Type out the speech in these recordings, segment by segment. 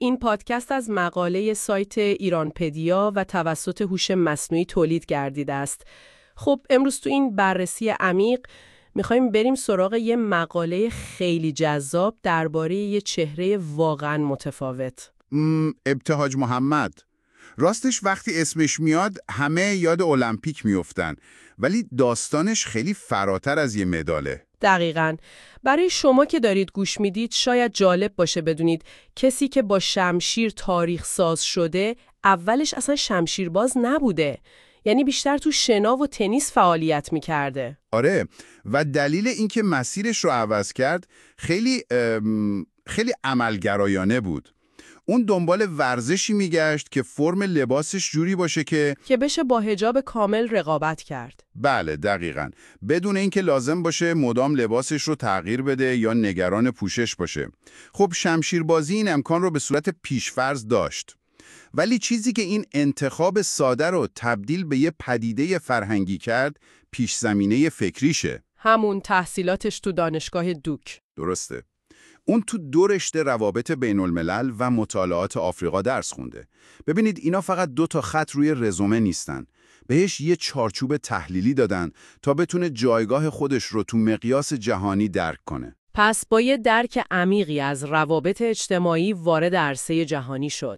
این پادکست از مقاله سایت ایرانپدیا و توسط هوش مصنوعی تولید گردیده است. خب امروز تو این بررسی عمیق میخوایم بریم سراغ یه مقاله خیلی جذاب درباره یه چهره واقعا متفاوت. ابتهاج محمد. راستش وقتی اسمش میاد همه یاد المپیک میافتن، ولی داستانش خیلی فراتر از یه مداله. دقیقاً. برای شما که دارید گوش میدید شاید جالب باشه بدونید کسی که با شمشیر تاریخ ساز شده اولش اصلا شمشیرباز نبوده. یعنی بیشتر تو شنا و تنیس فعالیت میکرده. آره، و دلیل اینکه مسیرش رو عوض کرد خیلی عملگرایانه بود. اون دنبال ورزشی میگشت که فرم لباسش جوری باشه که بشه با حجاب کامل رقابت کرد. بله دقیقاً، بدون اینکه لازم باشه مدام لباسش رو تغییر بده یا نگران پوشش باشه. خب شمشیربازی این امکان رو به صورت پیشفرض داشت. ولی چیزی که این انتخاب ساده رو تبدیل به یه پدیده فرهنگی کرد، پیش زمینه فکریشه. همون تحصیلاتش تو دانشگاه دوک. درسته. اون تو 2 رشته روابط بین الملل و مطالعات آفریقا درس خونده. ببینید اینا فقط 2 تا خط روی رزومه نیستن. بهش یه چارچوب تحلیلی دادن تا بتونه جایگاه خودش رو تو مقیاس جهانی درک کنه. پس با یه درک عمیقی از روابط اجتماعی وارد عرصه جهانی شد.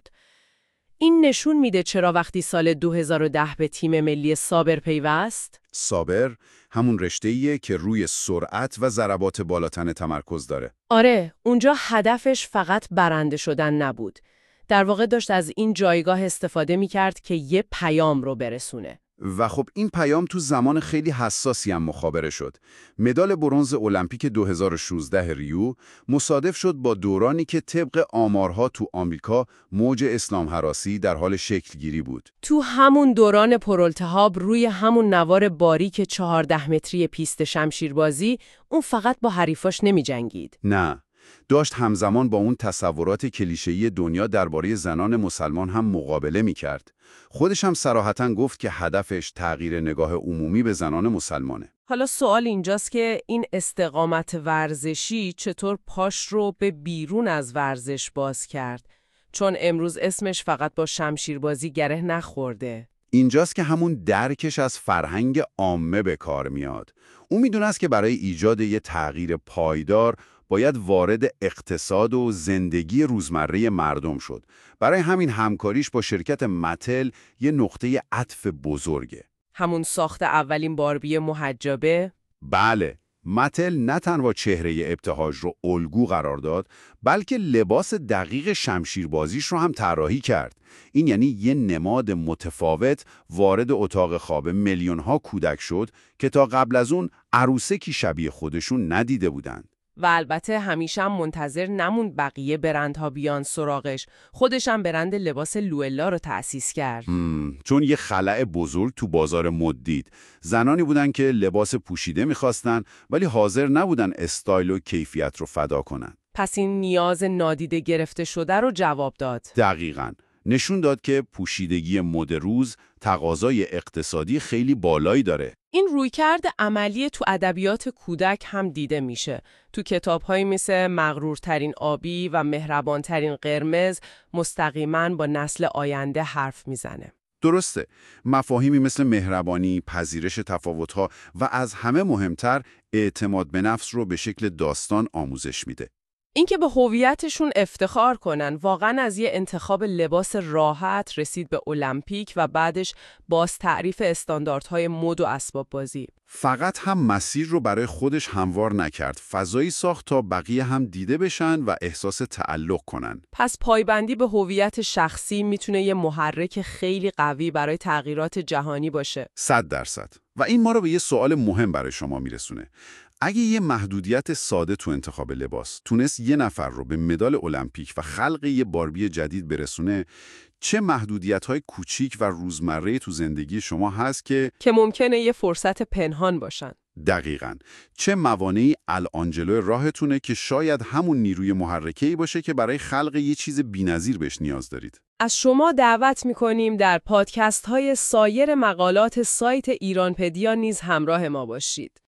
این نشون میده چرا وقتی سال 2010 به تیم ملی سابر پیوست؟ سابر همون رشته‌ایه که روی سرعت و ضربات بالاتنه تمرکز داره. آره، اونجا هدفش فقط برنده شدن نبود. در واقع داشت از این جایگاه استفاده میکرد که یه پیام رو برسونه. و خب این پیام تو زمان خیلی حساسی هم مخابره شد. مدال برنز المپیک 2016 ریو مصادف شد با دورانی که طبق آمارها تو آمریکا موج اسلام هراسی در حال شکل گیری بود. تو همون دوران پرالتهاب روی همون نوار باریک 14 متری پیست شمشیربازی اون فقط با حریفاش نمی جنگید. نه، داشت همزمان با اون تصورات کلیشه‌ای دنیا درباره زنان مسلمان هم مقابله می‌کرد. خودش هم صراحتاً گفت که هدفش تغییر نگاه عمومی به زنان مسلمانه. حالا سوال اینجاست که این استقامت ورزشی چطور پاش رو به بیرون از ورزش باز کرد؟ چون امروز اسمش فقط با شمشیربازی گره نخورده. اینجاست که همون درکش از فرهنگ عامه به کار میاد. اون میدونست که برای ایجاد یه تغییر پایدار باید وارد اقتصاد و زندگی روزمره مردم شد. برای همین همکاریش با شرکت متل یه نقطه عطف بزرگه. همون ساخت اولین باربی محجبه؟ بله، متل نه تنها چهره ابتهاج رو الگو قرار داد، بلکه لباس دقیق شمشیربازیش رو هم طراحی کرد. این یعنی یه نماد متفاوت وارد اتاق خواب میلیون‌ها کودک شد که تا قبل از اون عروسکی شبیه خودشون ندیده بودند. و البته همیشه هم منتظر نموند بقیه برندها بیان سراغش. خودش هم برند لباس لوئلا رو تأسیس کرد. چون یه خلأ بزرگ تو بازار مد دید. زنانی بودن که لباس پوشیده می‌خواستن ولی حاضر نبودن استایل و کیفیت رو فدا کنن. پس این نیاز نادیده گرفته شده رو جواب داد. دقیقاً. نشون داد که پوشیدگی مد روز تقاضای اقتصادی خیلی بالایی داره. این رویکرد عملی تو ادبیات کودک هم دیده میشه. تو کتاب‌هایی مثل مغرورترین آبی و مهربانترین قرمز مستقیماً با نسل آینده حرف میزنه. درسته. مفاهیمی مثل مهربانی، پذیرش تفاوت‌ها و از همه مهمتر اعتماد به نفس رو به شکل داستان آموزش میده. اینکه به هویتشون افتخار کنن، واقعا از یه انتخاب لباس راحت رسید به المپیک و بعدش باز تعریف استانداردهای مد و اسباب بازی. فقط هم مسیر رو برای خودش هموار نکرد، فضایی ساخت تا بقیه هم دیده بشن و احساس تعلق کنن. پس پایبندی به هویت شخصی میتونه یه محرک خیلی قوی برای تغییرات جهانی باشه. 100%. و این ما رو به یه سوال مهم برای شما میرسونه. اگه یه محدودیت ساده تو انتخاب لباس تونست یه نفر رو به مدال المپیک و خلق یه باربی جدید برسونه، چه محدودیت‌های کوچیک و روزمره تو زندگی شما هست که ممکنه یه فرصت پنهان باشن؟ دقیقاً. چه موانعی الان جلوی راهتونه که شاید همون نیروی محرکه‌ای باشه که برای خلق یه چیز بی‌نظیر بهش نیاز دارید؟ از شما دعوت می‌کنیم در پادکست‌های سایر مقالات سایت ایرانپدیا نیز همراه ما باشید.